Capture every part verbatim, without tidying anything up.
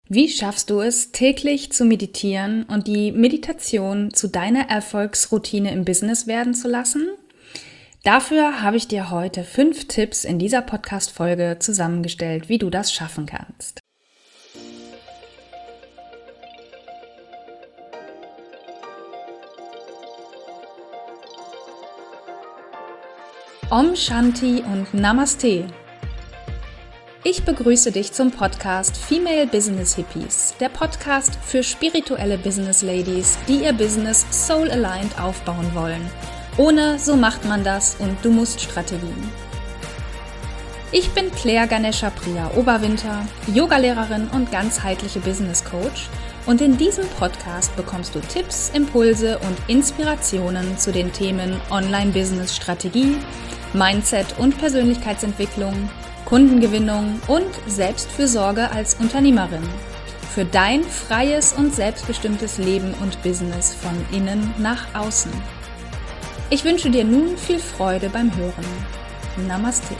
Wie schaffst du es, täglich zu meditieren und die Meditation zu deiner Erfolgsroutine im Business werden zu lassen? Dafür habe ich dir heute fünf Tipps in dieser Podcast-Folge zusammengestellt, wie du das schaffen kannst. Om Shanti und Namaste. Ich begrüße dich zum Podcast Female Business Hippies, der Podcast für spirituelle Business Ladies, die ihr Business soul-aligned aufbauen wollen. Ohne so macht man das und du musst Strategien. Ich bin Claire Ganesha Priya Oberwinter, Yogalehrerin und ganzheitliche Business Coach, und in diesem Podcast bekommst du Tipps, Impulse und Inspirationen zu den Themen Online-Business-Strategie, Mindset und Persönlichkeitsentwicklung, Kundengewinnung und Selbstfürsorge als Unternehmerin. Für dein freies und selbstbestimmtes Leben und Business von innen nach außen. Ich wünsche dir nun viel Freude beim Hören. Namaste.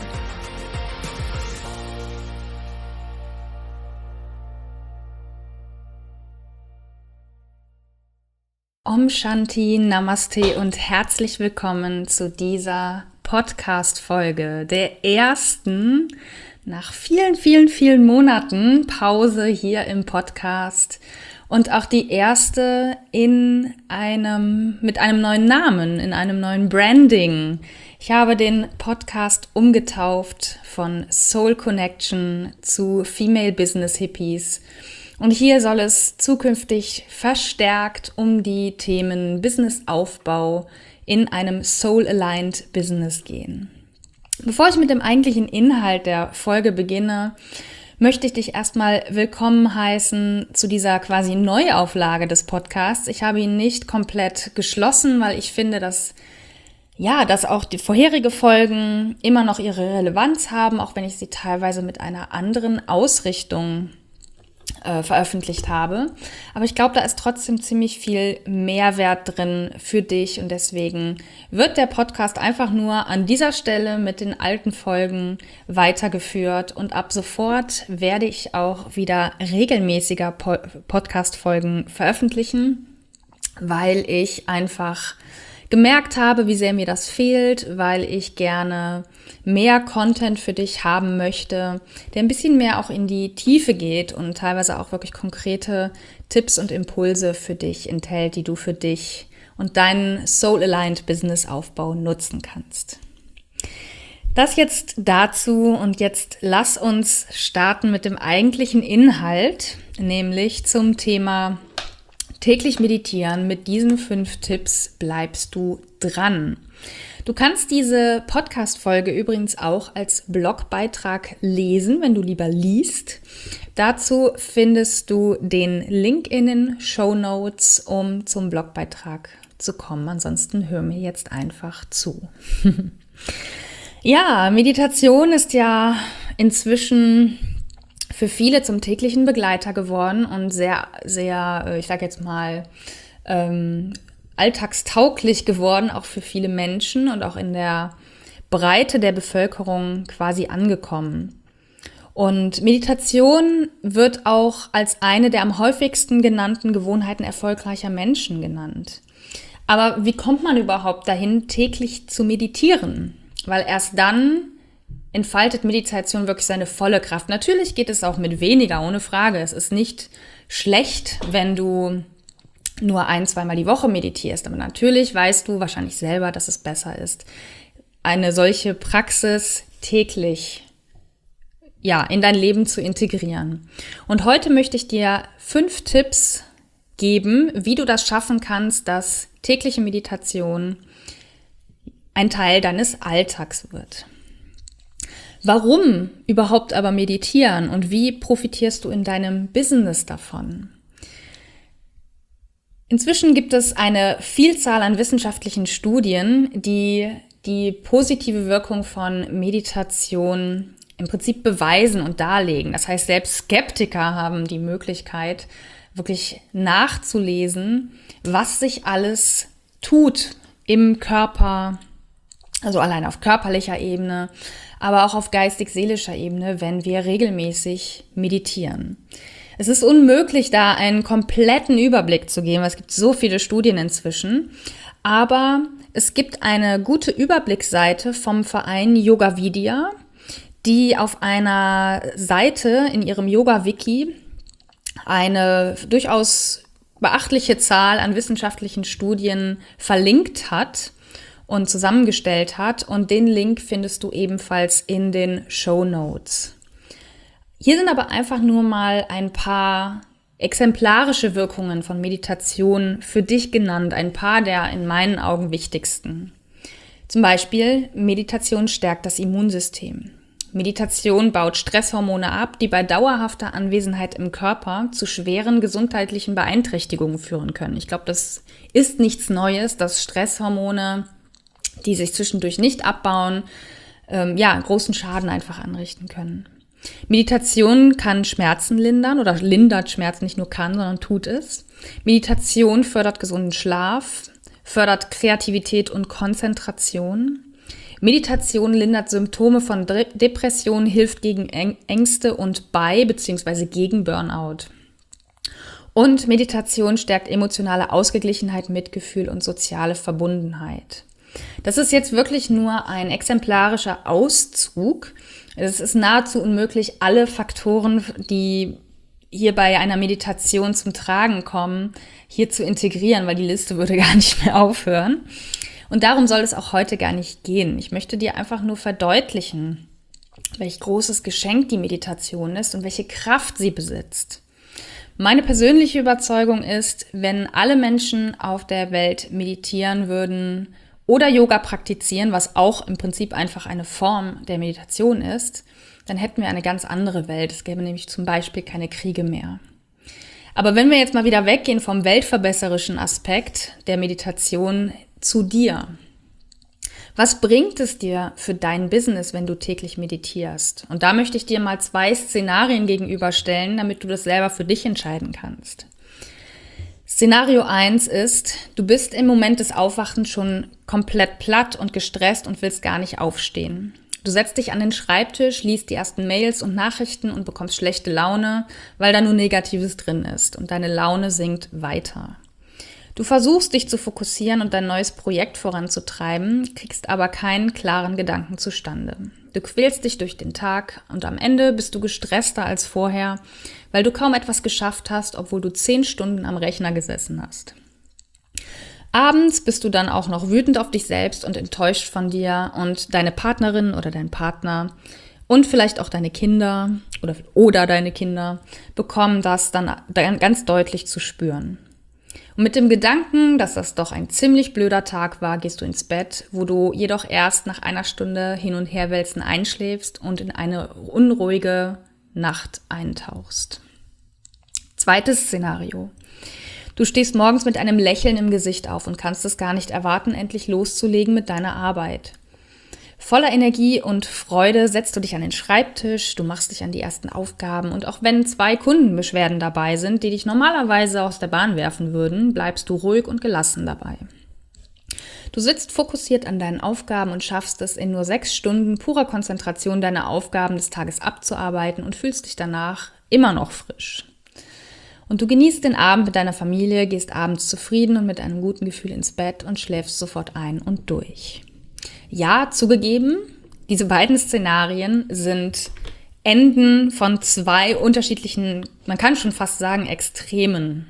Om Shanti, Namaste und herzlich willkommen zu dieser Podcast-Folge, der ersten nach vielen, vielen, vielen Monaten Pause hier im Podcast und auch die erste in einem, mit einem neuen Namen, in einem neuen Branding. Ich habe den Podcast umgetauft von Soul Connection zu Female Business Hippies. Und hier soll es zukünftig verstärkt um die Themen Businessaufbau in einem Soul-Aligned Business gehen. Bevor ich mit dem eigentlichen Inhalt der Folge beginne, möchte ich dich erstmal willkommen heißen zu dieser quasi Neuauflage des Podcasts. Ich habe ihn nicht komplett geschlossen, weil ich finde, dass ja, dass auch die vorherige Folgen immer noch ihre Relevanz haben, auch wenn ich sie teilweise mit einer anderen Ausrichtung Äh, veröffentlicht habe. Aber ich glaube, da ist trotzdem ziemlich viel Mehrwert drin für dich und deswegen wird der Podcast einfach nur an dieser Stelle mit den alten Folgen weitergeführt und ab sofort werde ich auch wieder regelmäßiger po- Podcast-Folgen veröffentlichen, weil ich einfach gemerkt habe, wie sehr mir das fehlt, weil ich gerne mehr Content für dich haben möchte, der ein bisschen mehr auch in die Tiefe geht und teilweise auch wirklich konkrete Tipps und Impulse für dich enthält, die du für dich und deinen Soul-Aligned Business-Aufbau nutzen kannst. Das jetzt dazu und jetzt lass uns starten mit dem eigentlichen Inhalt, nämlich zum Thema täglich meditieren. Mit diesen fünf Tipps bleibst du dran. Du kannst diese Podcast-Folge übrigens auch als Blogbeitrag lesen, wenn du lieber liest. Dazu findest du den Link in den Shownotes, um zum Blogbeitrag zu kommen. Ansonsten hör mir jetzt einfach zu. Ja, Meditation ist ja inzwischen für viele zum täglichen Begleiter geworden und sehr, sehr, ich sage jetzt mal, ähm, alltagstauglich geworden, auch für viele Menschen und auch in der Breite der Bevölkerung quasi angekommen. Und Meditation wird auch als eine der am häufigsten genannten Gewohnheiten erfolgreicher Menschen genannt. Aber wie kommt man überhaupt dahin, täglich zu meditieren? Weil erst dann entfaltet Meditation wirklich seine volle Kraft. Natürlich geht es auch mit weniger, ohne Frage. Es ist nicht schlecht, wenn du nur ein-, zweimal die Woche meditierst. Aber natürlich weißt du wahrscheinlich selber, dass es besser ist, eine solche Praxis täglich ja, in dein Leben zu integrieren. Und heute möchte ich dir fünf Tipps geben, wie du das schaffen kannst, dass tägliche Meditation ein Teil deines Alltags wird. Warum überhaupt aber meditieren und wie profitierst du in deinem Business davon? Inzwischen gibt es eine Vielzahl an wissenschaftlichen Studien, die die positive Wirkung von Meditation im Prinzip beweisen und darlegen. Das heißt, selbst Skeptiker haben die Möglichkeit, wirklich nachzulesen, was sich alles tut im Körper, also allein auf körperlicher Ebene, aber auch auf geistig-seelischer Ebene, wenn wir regelmäßig meditieren. Es ist unmöglich, da einen kompletten Überblick zu geben, weil es gibt so viele Studien inzwischen. Aber es gibt eine gute Überblicksseite vom Verein Yoga Vidya, die auf einer Seite in ihrem Yoga-Wiki eine durchaus beachtliche Zahl an wissenschaftlichen Studien verlinkt hat und zusammengestellt hat. Und den Link findest du ebenfalls in den Shownotes. Hier sind aber einfach nur mal ein paar exemplarische Wirkungen von Meditation für dich genannt, ein paar der in meinen Augen wichtigsten. Zum Beispiel, Meditation stärkt das Immunsystem. Meditation baut Stresshormone ab, die bei dauerhafter Anwesenheit im Körper zu schweren gesundheitlichen Beeinträchtigungen führen können. Ich glaube, das ist nichts Neues, dass Stresshormone, die sich zwischendurch nicht abbauen, ähm, ja, großen Schaden einfach anrichten können. Meditation kann Schmerzen lindern oder lindert Schmerzen, nicht nur kann, sondern tut es. Meditation fördert gesunden Schlaf, fördert Kreativität und Konzentration. Meditation lindert Symptome von Depressionen, hilft gegen Ängste und bei bzw. gegen Burnout. Und Meditation stärkt emotionale Ausgeglichenheit, Mitgefühl und soziale Verbundenheit. Das ist jetzt wirklich nur ein exemplarischer Auszug. Es ist nahezu unmöglich, alle Faktoren, die hier bei einer Meditation zum Tragen kommen, hier zu integrieren, weil die Liste würde gar nicht mehr aufhören. Und darum soll es auch heute gar nicht gehen. Ich möchte dir einfach nur verdeutlichen, welch großes Geschenk die Meditation ist und welche Kraft sie besitzt. Meine persönliche Überzeugung ist, wenn alle Menschen auf der Welt meditieren würden oder Yoga praktizieren, was auch im Prinzip einfach eine Form der Meditation ist, dann hätten wir eine ganz andere Welt. Es gäbe nämlich zum Beispiel keine Kriege mehr. Aber wenn wir jetzt mal wieder weggehen vom weltverbesserischen Aspekt der Meditation zu dir. Was bringt es dir für dein Business, wenn du täglich meditierst? Und da möchte ich dir mal zwei Szenarien gegenüberstellen, damit du das selber für dich entscheiden kannst. Szenario eins ist, du bist im Moment des Aufwachens schon komplett platt und gestresst und willst gar nicht aufstehen. Du setzt dich an den Schreibtisch, liest die ersten Mails und Nachrichten und bekommst schlechte Laune, weil da nur Negatives drin ist und deine Laune sinkt weiter. Du versuchst, dich zu fokussieren und dein neues Projekt voranzutreiben, kriegst aber keinen klaren Gedanken zustande. Du quälst dich durch den Tag und am Ende bist du gestresster als vorher, weil du kaum etwas geschafft hast, obwohl du zehn Stunden am Rechner gesessen hast. Abends bist du dann auch noch wütend auf dich selbst und enttäuscht von dir und deine Partnerin oder dein Partner und vielleicht auch deine Kinder oder, oder deine Kinder bekommen das dann ganz deutlich zu spüren. Und mit dem Gedanken, dass das doch ein ziemlich blöder Tag war, gehst du ins Bett, wo du jedoch erst nach einer Stunde hin und her wälzen einschläfst und in eine unruhige Nacht eintauchst. Zweites Szenario. Du stehst morgens mit einem Lächeln im Gesicht auf und kannst es gar nicht erwarten, endlich loszulegen mit deiner Arbeit. Voller Energie und Freude setzt du dich an den Schreibtisch, du machst dich an die ersten Aufgaben und auch wenn zwei Kundenbeschwerden dabei sind, die dich normalerweise aus der Bahn werfen würden, bleibst du ruhig und gelassen dabei. Du sitzt fokussiert an deinen Aufgaben und schaffst es, in nur sechs Stunden purer Konzentration deine Aufgaben des Tages abzuarbeiten und fühlst dich danach immer noch frisch. Und du genießt den Abend mit deiner Familie, gehst abends zufrieden und mit einem guten Gefühl ins Bett und schläfst sofort ein und durch. Ja, zugegeben, diese beiden Szenarien sind Enden von zwei unterschiedlichen, man kann schon fast sagen, Extremen.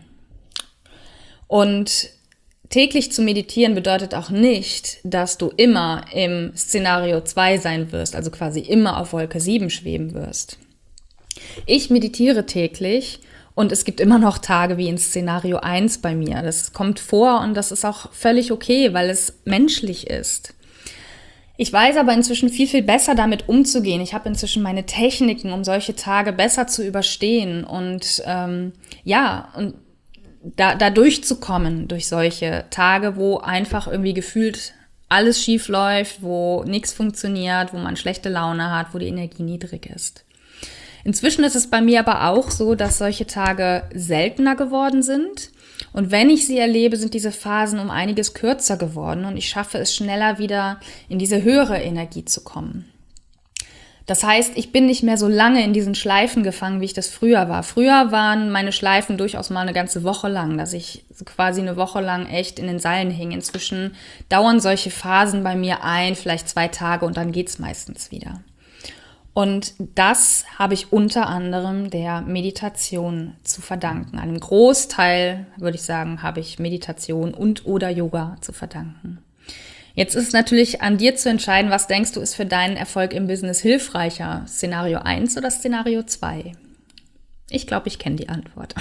Und täglich zu meditieren bedeutet auch nicht, dass du immer im Szenario zwei sein wirst, also quasi immer auf Wolke sieben schweben wirst. Ich meditiere täglich und es gibt immer noch Tage wie in Szenario eins bei mir. Das kommt vor und das ist auch völlig okay, weil es menschlich ist. Ich weiß aber inzwischen viel, viel besser damit umzugehen. Ich habe inzwischen meine Techniken, um solche Tage besser zu überstehen und ähm, ja, und da, da durchzukommen durch solche Tage, wo einfach irgendwie gefühlt alles schief läuft, wo nichts funktioniert, wo man schlechte Laune hat, wo die Energie niedrig ist. Inzwischen ist es bei mir aber auch so, dass solche Tage seltener geworden sind. Und wenn ich sie erlebe, sind diese Phasen um einiges kürzer geworden und ich schaffe es schneller wieder in diese höhere Energie zu kommen. Das heißt, ich bin nicht mehr so lange in diesen Schleifen gefangen, wie ich das früher war. Früher waren meine Schleifen durchaus mal eine ganze Woche lang, dass ich so quasi eine Woche lang echt in den Seilen hing. Inzwischen dauern solche Phasen bei mir ein, vielleicht zwei Tage und dann geht's meistens wieder. Und das habe ich unter anderem der Meditation zu verdanken. Einem Großteil, würde ich sagen, habe ich Meditation und oder Yoga zu verdanken. Jetzt ist natürlich an dir zu entscheiden, was denkst du, ist für deinen Erfolg im Business hilfreicher? Szenario eins oder Szenario zwei? Ich glaube, ich kenne die Antwort.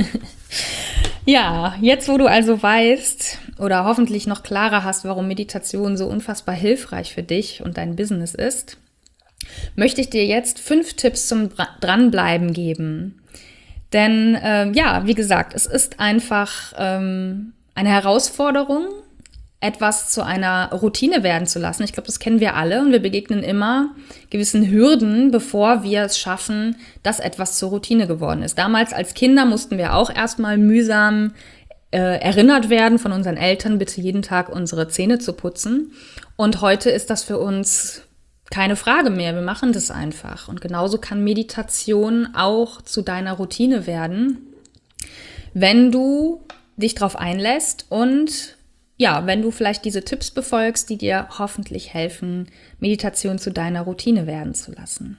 Ja, jetzt wo du also weißt oder hoffentlich noch klarer hast, warum Meditation so unfassbar hilfreich für dich und dein Business ist, möchte ich dir jetzt fünf Tipps zum Dranbleiben geben. Denn äh, ja, wie gesagt, es ist einfach ähm, eine Herausforderung, etwas zu einer Routine werden zu lassen. Ich glaube, das kennen wir alle und wir begegnen immer gewissen Hürden, bevor wir es schaffen, dass etwas zur Routine geworden ist. Damals als Kinder mussten wir auch erstmal mühsam äh, erinnert werden von unseren Eltern, bitte jeden Tag unsere Zähne zu putzen. Und heute ist das für uns keine Frage mehr. Wir machen das einfach. Und genauso kann Meditation auch zu deiner Routine werden, wenn du dich darauf einlässt und ja, wenn du vielleicht diese Tipps befolgst, die dir hoffentlich helfen, Meditation zu deiner Routine werden zu lassen.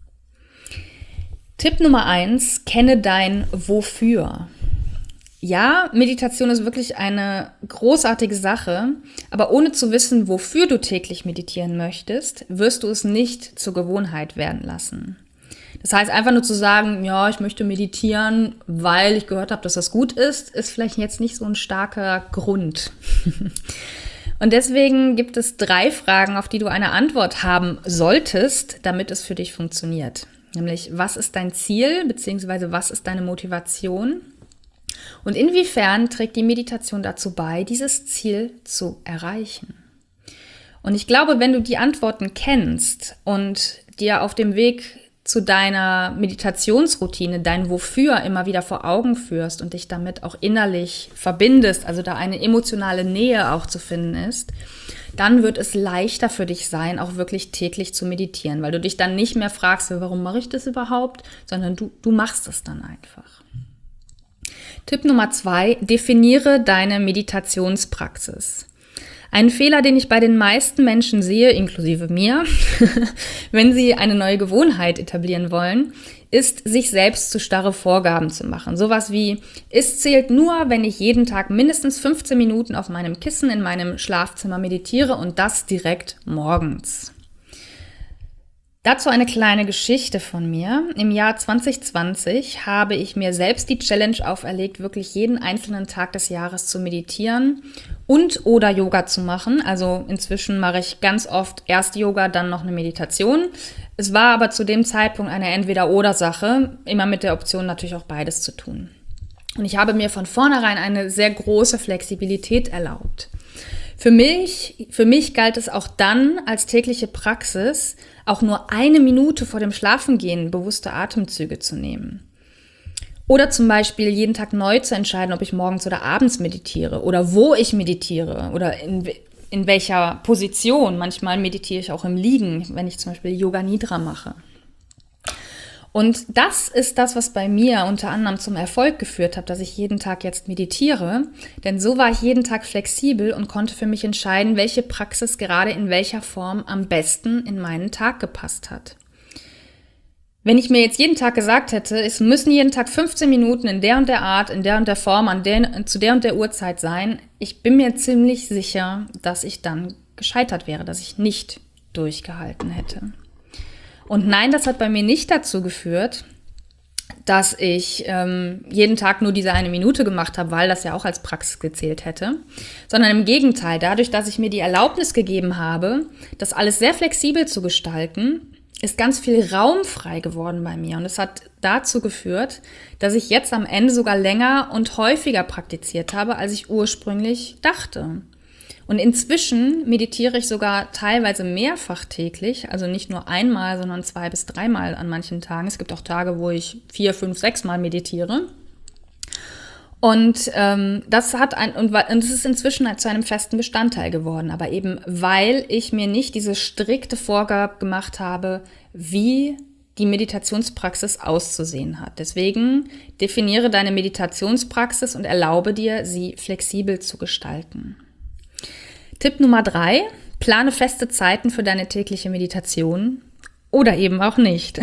Tipp Nummer eins, kenne dein Wofür. Ja, Meditation ist wirklich eine großartige Sache, aber ohne zu wissen, wofür du täglich meditieren möchtest, wirst du es nicht zur Gewohnheit werden lassen. Das heißt, einfach nur zu sagen, ja, ich möchte meditieren, weil ich gehört habe, dass das gut ist, ist vielleicht jetzt nicht so ein starker Grund. Und deswegen gibt es drei Fragen, auf die du eine Antwort haben solltest, damit es für dich funktioniert. Nämlich, was ist dein Ziel, beziehungsweise was ist deine Motivation? Und inwiefern trägt die Meditation dazu bei, dieses Ziel zu erreichen? Und ich glaube, wenn du die Antworten kennst und dir auf dem Weg zu deiner Meditationsroutine, dein Wofür immer wieder vor Augen führst und dich damit auch innerlich verbindest, also da eine emotionale Nähe auch zu finden ist, dann wird es leichter für dich sein, auch wirklich täglich zu meditieren, weil du dich dann nicht mehr fragst, warum mache ich das überhaupt, sondern du, du machst es dann einfach. Tipp Nummer zwei, definiere deine Meditationspraxis. Ein Fehler, den ich bei den meisten Menschen sehe, inklusive mir, wenn sie eine neue Gewohnheit etablieren wollen, ist, sich selbst zu starre Vorgaben zu machen. Sowas wie, es zählt nur, wenn ich jeden Tag mindestens fünfzehn Minuten auf meinem Kissen in meinem Schlafzimmer meditiere und das direkt morgens. Dazu eine kleine Geschichte von mir. Im Jahr zwanzig zwanzig habe ich mir selbst die Challenge auferlegt, wirklich jeden einzelnen Tag des Jahres zu meditieren und oder Yoga zu machen. Also inzwischen mache ich ganz oft erst Yoga, dann noch eine Meditation. Es war aber zu dem Zeitpunkt eine Entweder-oder-Sache, immer mit der Option natürlich auch beides zu tun. Und ich habe mir von vornherein eine sehr große Flexibilität erlaubt. Für mich, für mich galt es auch dann als tägliche Praxis, auch nur eine Minute vor dem Schlafengehen bewusste Atemzüge zu nehmen. Oder zum Beispiel jeden Tag neu zu entscheiden, ob ich morgens oder abends meditiere oder wo ich meditiere oder in, in welcher Position. Manchmal meditiere ich auch im Liegen, wenn ich zum Beispiel Yoga Nidra mache. Und das ist das, was bei mir unter anderem zum Erfolg geführt hat, dass ich jeden Tag jetzt meditiere. Denn so war ich jeden Tag flexibel und konnte für mich entscheiden, welche Praxis gerade in welcher Form am besten in meinen Tag gepasst hat. Wenn ich mir jetzt jeden Tag gesagt hätte, es müssen jeden Tag fünfzehn Minuten in der und der Art, in der und der Form, an der, zu der und der Uhrzeit sein, ich bin mir ziemlich sicher, dass ich dann gescheitert wäre, dass ich nicht durchgehalten hätte. Und nein, das hat bei mir nicht dazu geführt, dass ich ähm, jeden Tag nur diese eine Minute gemacht habe, weil das ja auch als Praxis gezählt hätte, sondern im Gegenteil, dadurch, dass ich mir die Erlaubnis gegeben habe, das alles sehr flexibel zu gestalten, ist ganz viel Raum frei geworden bei mir. Und es hat dazu geführt, dass ich jetzt am Ende sogar länger und häufiger praktiziert habe, als ich ursprünglich dachte. Und inzwischen meditiere ich sogar teilweise mehrfach täglich, also nicht nur einmal, sondern zwei bis dreimal an manchen Tagen. Es gibt auch Tage, wo ich vier, fünf, sechs Mal meditiere. Und ähm, das hat ein und es ist inzwischen zu einem festen Bestandteil geworden, aber eben weil ich mir nicht diese strikte Vorgabe gemacht habe, wie die Meditationspraxis auszusehen hat. Deswegen definiere deine Meditationspraxis und erlaube dir, sie flexibel zu gestalten. Tipp Nummer drei: Plane feste Zeiten für deine tägliche Meditation oder eben auch nicht.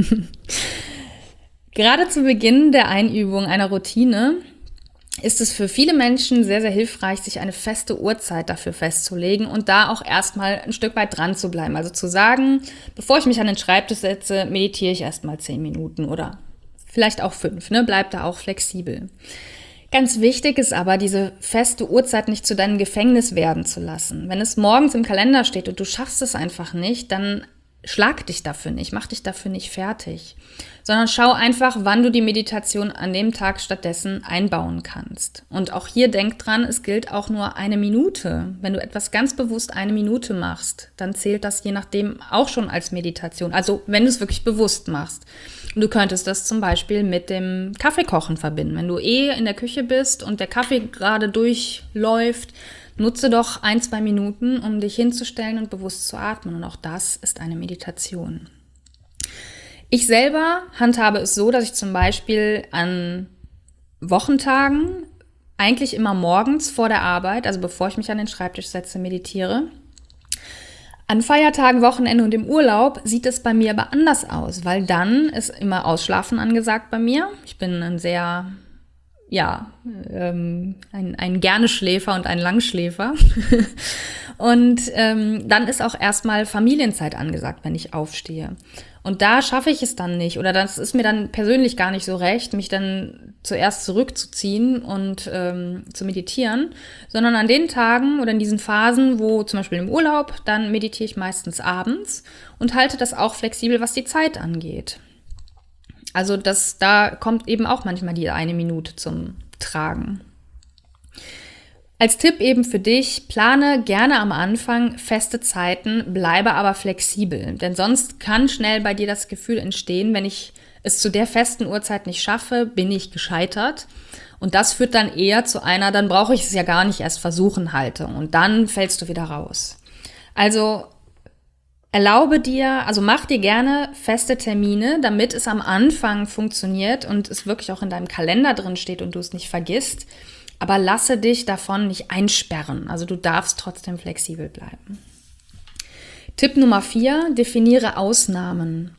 Gerade zu Beginn der Einübung einer Routine ist es für viele Menschen sehr, sehr hilfreich, sich eine feste Uhrzeit dafür festzulegen und da auch erstmal ein Stück weit dran zu bleiben. Also zu sagen, bevor ich mich an den Schreibtisch setze, meditiere ich erstmal zehn Minuten oder vielleicht auch fünf, ne? Bleib da auch flexibel. Ganz wichtig ist aber, diese feste Uhrzeit nicht zu deinem Gefängnis werden zu lassen. Wenn es morgens im Kalender steht und du schaffst es einfach nicht, dann schlag dich dafür nicht, mach dich dafür nicht fertig, sondern schau einfach, wann du die Meditation an dem Tag stattdessen einbauen kannst. Und auch hier denk dran, es gilt auch nur eine Minute. Wenn du etwas ganz bewusst eine Minute machst, dann zählt das je nachdem auch schon als Meditation. Also wenn du es wirklich bewusst machst. Und du könntest das zum Beispiel mit dem Kaffeekochen verbinden. Wenn du eh in der Küche bist und der Kaffee gerade durchläuft, nutze doch ein, zwei Minuten, um dich hinzustellen und bewusst zu atmen. Und auch das ist eine Meditation. Ich selber handhabe es so, dass ich zum Beispiel an Wochentagen eigentlich immer morgens vor der Arbeit, also bevor ich mich an den Schreibtisch setze, meditiere. An Feiertagen, Wochenende und im Urlaub sieht es bei mir aber anders aus, weil dann ist immer Ausschlafen angesagt bei mir. Ich bin ein sehr, ja, ähm, ein, ein Gerne-Schläfer und ein Langschläfer. Und ähm, dann ist auch erstmal Familienzeit angesagt, wenn ich aufstehe. Und da schaffe ich es dann nicht, oder das ist mir dann persönlich gar nicht so recht, mich dann zuerst zurückzuziehen und ähm, zu meditieren, sondern an den Tagen oder in diesen Phasen, wo zum Beispiel im Urlaub, dann meditiere ich meistens abends und halte das auch flexibel, was die Zeit angeht. Also das, da kommt eben auch manchmal die eine Minute zum Tragen. Als Tipp eben für dich, plane gerne am Anfang feste Zeiten, bleibe aber flexibel. Denn sonst kann schnell bei dir das Gefühl entstehen, wenn ich es zu der festen Uhrzeit nicht schaffe, bin ich gescheitert. Und das führt dann eher zu einer, dann brauche ich es ja gar nicht erst versuchen, Haltung. Und dann fällst du wieder raus. Also erlaube dir, also mach dir gerne feste Termine, damit es am Anfang funktioniert und es wirklich auch in deinem Kalender drin steht und du es nicht vergisst. Aber lasse dich davon nicht einsperren. Also du darfst trotzdem flexibel bleiben. Tipp Nummer vier, definiere Ausnahmen.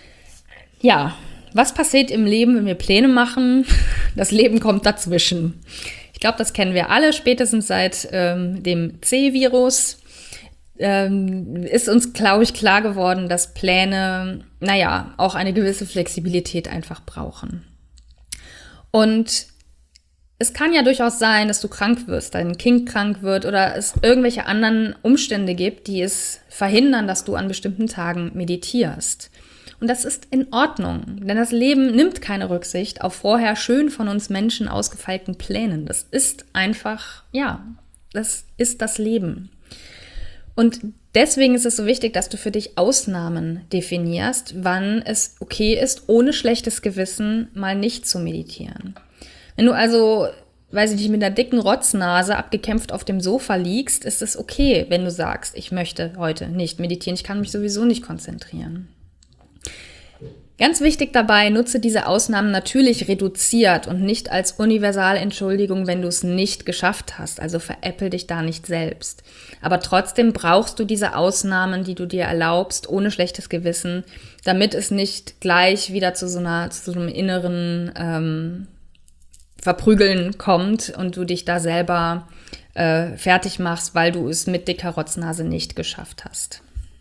Ja, was passiert im Leben, wenn wir Pläne machen? Das Leben kommt dazwischen. Ich glaube, das kennen wir alle, spätestens seit ähm, dem C-Virus. Ähm, ist uns, glaube ich, klar geworden, dass Pläne, naja, auch eine gewisse Flexibilität einfach brauchen. Und es kann ja durchaus sein, dass du krank wirst, dein Kind krank wird oder es irgendwelche anderen Umstände gibt, die es verhindern, dass du an bestimmten Tagen meditierst. Und das ist in Ordnung, denn das Leben nimmt keine Rücksicht auf vorher schön von uns Menschen ausgefeilten Plänen. Das ist einfach, ja, das ist das Leben. Und deswegen ist es so wichtig, dass du für dich Ausnahmen definierst, wann es okay ist, ohne schlechtes Gewissen mal nicht zu meditieren. Wenn du also, weiß ich nicht, mit einer dicken Rotznase abgekämpft auf dem Sofa liegst, ist es okay, wenn du sagst, ich möchte heute nicht meditieren, ich kann mich sowieso nicht konzentrieren. Ganz wichtig dabei, nutze diese Ausnahmen natürlich reduziert und nicht als Universalentschuldigung, wenn du es nicht geschafft hast. Also veräppel dich da nicht selbst. Aber trotzdem brauchst du diese Ausnahmen, die du dir erlaubst, ohne schlechtes Gewissen, damit es nicht gleich wieder zu so einer, zu so einem inneren ähm, Verprügeln kommt und du dich da selber äh, fertig machst, weil du es mit dicker Rotznase nicht geschafft hast.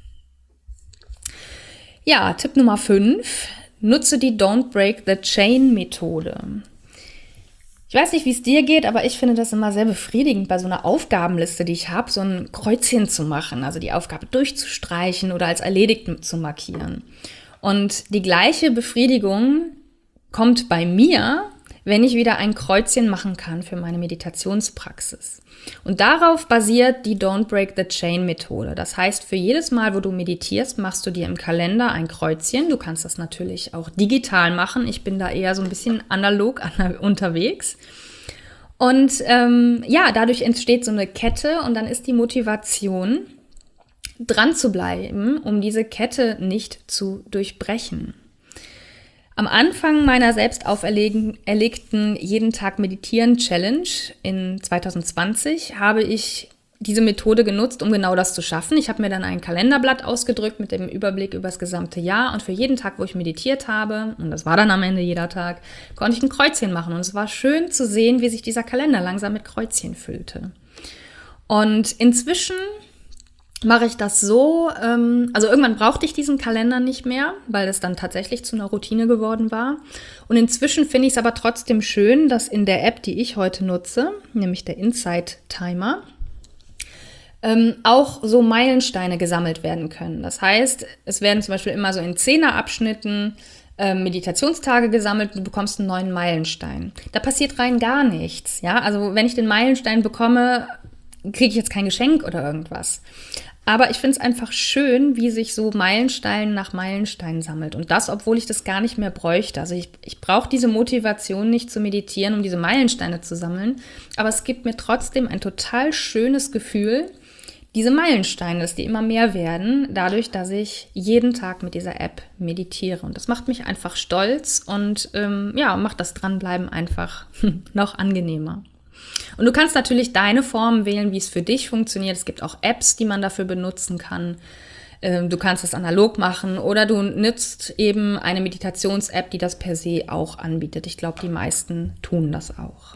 Ja, Tipp Nummer fünf, nutze die Don't Break the Chain Methode. Ich weiß nicht, wie es dir geht, aber ich finde das immer sehr befriedigend, bei so einer Aufgabenliste, die ich habe, so ein Kreuzchen zu machen, also die Aufgabe durchzustreichen oder als erledigt zu markieren. Und die gleiche Befriedigung kommt bei mir, wenn ich wieder ein Kreuzchen machen kann für meine Meditationspraxis. Und darauf basiert die Don't Break the Chain Methode. Das heißt, für jedes Mal, wo du meditierst, machst du dir im Kalender ein Kreuzchen. Du kannst das natürlich auch digital machen. Ich bin da eher so ein bisschen analog unterwegs. Und ähm, ja, dadurch entsteht so eine Kette und dann ist die Motivation, dran zu bleiben, um diese Kette nicht zu durchbrechen. Am Anfang meiner selbst auferlegten jeden Tag meditieren Challenge in zwanzig zwanzig habe ich diese Methode genutzt, um genau das zu schaffen. Ich habe mir dann ein Kalenderblatt ausgedrückt mit dem Überblick über das gesamte Jahr und für jeden Tag, wo ich meditiert habe, und das war dann am Ende jeder Tag, konnte ich ein Kreuzchen machen und es war schön zu sehen, wie sich dieser Kalender langsam mit Kreuzchen füllte. Und inzwischen mache ich das so, ähm, also irgendwann brauchte ich diesen Kalender nicht mehr, weil es dann tatsächlich zu einer Routine geworden war. Und inzwischen finde ich es aber trotzdem schön, dass in der App, die ich heute nutze, nämlich der Insight Timer, ähm, auch so Meilensteine gesammelt werden können. Das heißt, es werden zum Beispiel immer so in Zehnerabschnitten äh, Meditationstage gesammelt und du bekommst einen neuen Meilenstein. Da passiert rein gar nichts. Ja? Also wenn ich den Meilenstein bekomme, kriege ich jetzt kein Geschenk oder irgendwas. Aber ich finde es einfach schön, wie sich so Meilenstein nach Meilenstein sammelt. Und das, obwohl ich das gar nicht mehr bräuchte. Also ich, ich brauche diese Motivation nicht zu meditieren, um diese Meilensteine zu sammeln. Aber es gibt mir trotzdem ein total schönes Gefühl, diese Meilensteine, dass die immer mehr werden, dadurch, dass ich jeden Tag mit dieser App meditiere. Und das macht mich einfach stolz und ähm, ja, macht das Dranbleiben einfach noch angenehmer. Und du kannst natürlich deine Form wählen, wie es für dich funktioniert. Es gibt auch Apps, die man dafür benutzen kann. Du kannst es analog machen oder du nutzt eben eine Meditations-App, die das per se auch anbietet. Ich glaube, die meisten tun das auch.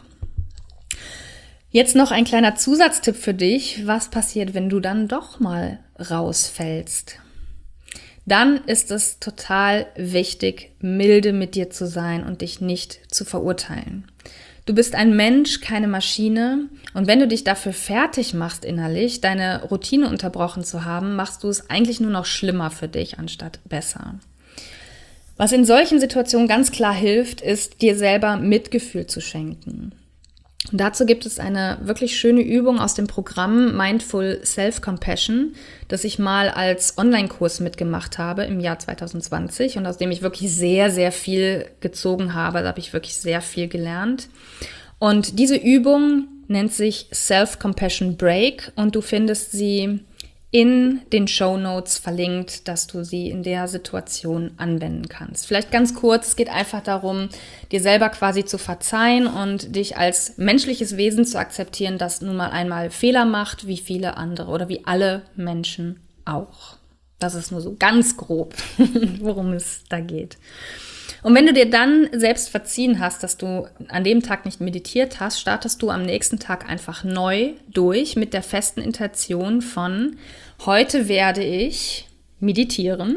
Jetzt noch ein kleiner Zusatztipp für dich. Was passiert, wenn du dann doch mal rausfällst? Dann ist es total wichtig, milde mit dir zu sein und dich nicht zu verurteilen. Du bist ein Mensch, keine Maschine. Und wenn du dich dafür fertig machst innerlich, deine Routine unterbrochen zu haben, machst du es eigentlich nur noch schlimmer für dich, anstatt besser. Was in solchen Situationen ganz klar hilft, ist, dir selber Mitgefühl zu schenken. Und dazu gibt es eine wirklich schöne Übung aus dem Programm Mindful Self-Compassion, das ich mal als Online-Kurs mitgemacht habe im Jahr zwanzig zwanzig und aus dem ich wirklich sehr, sehr viel gezogen habe. Da habe ich wirklich sehr viel gelernt. Und diese Übung nennt sich Self-Compassion Break und du findest sie in den Shownotes verlinkt, dass du sie in der Situation anwenden kannst. Vielleicht ganz kurz, es geht einfach darum, dir selber quasi zu verzeihen und dich als menschliches Wesen zu akzeptieren, das nun mal einmal Fehler macht, wie viele andere oder wie alle Menschen auch. Das ist nur so ganz grob, worum es da geht. Und wenn du dir dann selbst verziehen hast, dass du an dem Tag nicht meditiert hast, startest du am nächsten Tag einfach neu durch mit der festen Intention von: Heute werde ich meditieren,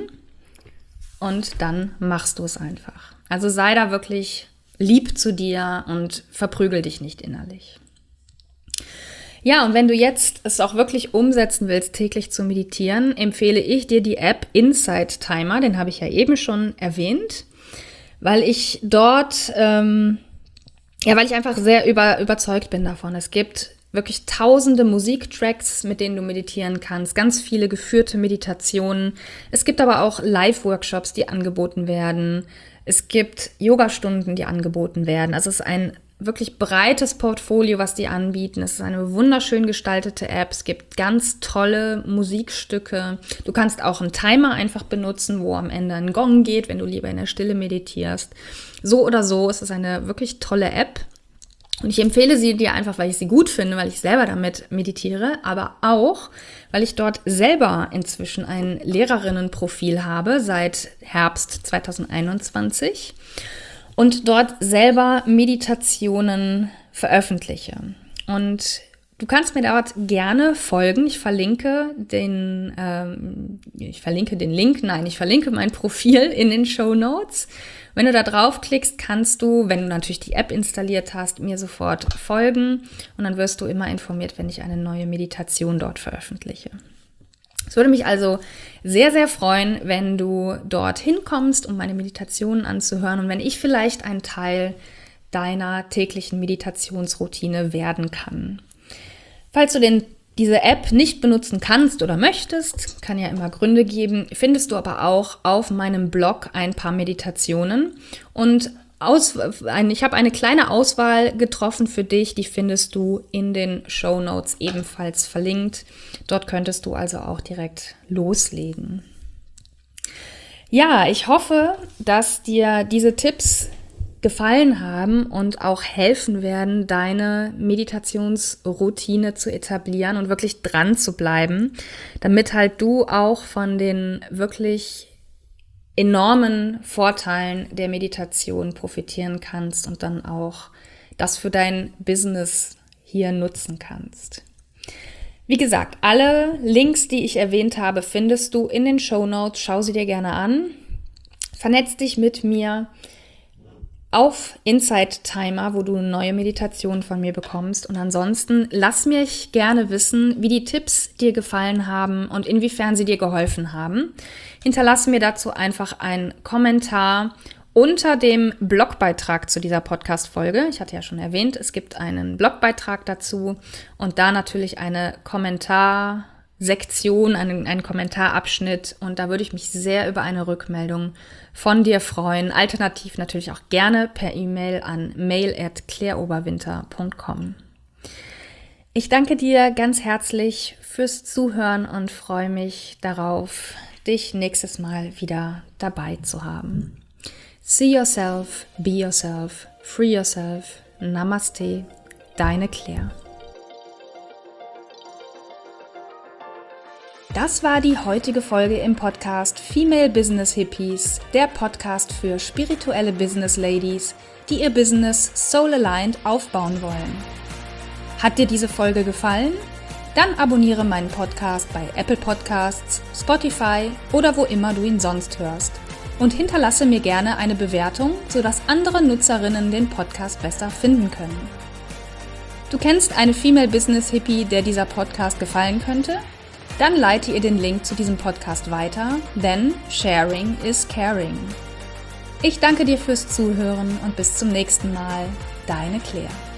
und dann machst du es einfach. Also sei da wirklich lieb zu dir und verprügel dich nicht innerlich. Ja, und wenn du jetzt es auch wirklich umsetzen willst, täglich zu meditieren, empfehle ich dir die App Insight Timer, den habe ich ja eben schon erwähnt, weil ich dort, ähm, ja, weil ich einfach sehr über, überzeugt bin davon. Es gibt wirklich tausende Musiktracks, mit denen du meditieren kannst, ganz viele geführte Meditationen. Es gibt aber auch Live-Workshops, die angeboten werden. Es gibt Yogastunden, die angeboten werden. Also es ist ein wirklich breites Portfolio, was die anbieten. Es ist eine wunderschön gestaltete App. Es gibt ganz tolle Musikstücke. Du kannst auch einen Timer einfach benutzen, wo am Ende ein Gong geht, wenn du lieber in der Stille meditierst. So oder so, es ist eine wirklich tolle App. Und ich empfehle sie dir einfach, weil ich sie gut finde, weil ich selber damit meditiere, aber auch, weil ich dort selber inzwischen ein Lehrerinnenprofil habe seit Herbst zwanzig einundzwanzig. Und dort selber Meditationen veröffentliche. Und du kannst mir dort gerne folgen. Ich verlinke den, ähm, ich verlinke den Link, nein, ich verlinke mein Profil in den Shownotes. Wenn du da draufklickst, kannst du, wenn du natürlich die App installiert hast, mir sofort folgen. Und dann wirst du immer informiert, wenn ich eine neue Meditation dort veröffentliche. Es würde mich also sehr, sehr freuen, wenn du dorthin kommst, um meine Meditationen anzuhören und wenn ich vielleicht ein Teil deiner täglichen Meditationsroutine werden kann. Falls du den, diese App nicht benutzen kannst oder möchtest, kann ja immer Gründe geben, findest du aber auch auf meinem Blog ein paar Meditationen. Und Aus, ein, ich habe eine kleine Auswahl getroffen für dich, die findest du in den Shownotes ebenfalls verlinkt. Dort könntest du also auch direkt loslegen. Ja, ich hoffe, dass dir diese Tipps gefallen haben und auch helfen werden, deine Meditationsroutine zu etablieren und wirklich dran zu bleiben, damit halt du auch von den wirklich enormen Vorteilen der Meditation profitieren kannst und dann auch das für dein Business hier nutzen kannst. Wie gesagt, alle Links, die ich erwähnt habe, findest du in den Shownotes. Schau sie dir gerne an. Vernetz dich mit mir auf Insight Timer, wo du neue Meditationen von mir bekommst. Und ansonsten lass mich gerne wissen, wie die Tipps dir gefallen haben und inwiefern sie dir geholfen haben. Hinterlasse mir dazu einfach einen Kommentar unter dem Blogbeitrag zu dieser Podcast-Folge. Ich hatte ja schon erwähnt, es gibt einen Blogbeitrag dazu und da natürlich eine Kommentarsektion, einen, einen Kommentarabschnitt. Und da würde ich mich sehr über eine Rückmeldung von dir freuen. Alternativ natürlich auch gerne per E-Mail an mail at claireoberwinter punkt com. Ich danke dir ganz herzlich fürs Zuhören und freue mich darauf, dich nächstes Mal wieder dabei zu haben. See yourself, be yourself, free yourself. Namaste, deine Claire. Das war die heutige Folge im Podcast Female Business Hippies, der Podcast für spirituelle Business Ladies, die ihr Business soul-aligned aufbauen wollen. Hat dir diese Folge gefallen? Dann abonniere meinen Podcast bei Apple Podcasts, Spotify oder wo immer du ihn sonst hörst. Und hinterlasse mir gerne eine Bewertung, sodass andere Nutzerinnen den Podcast besser finden können. Du kennst eine Female Business Hippie, der dieser Podcast gefallen könnte? Dann leite ihr den Link zu diesem Podcast weiter, denn sharing is caring. Ich danke dir fürs Zuhören und bis zum nächsten Mal. Deine Claire.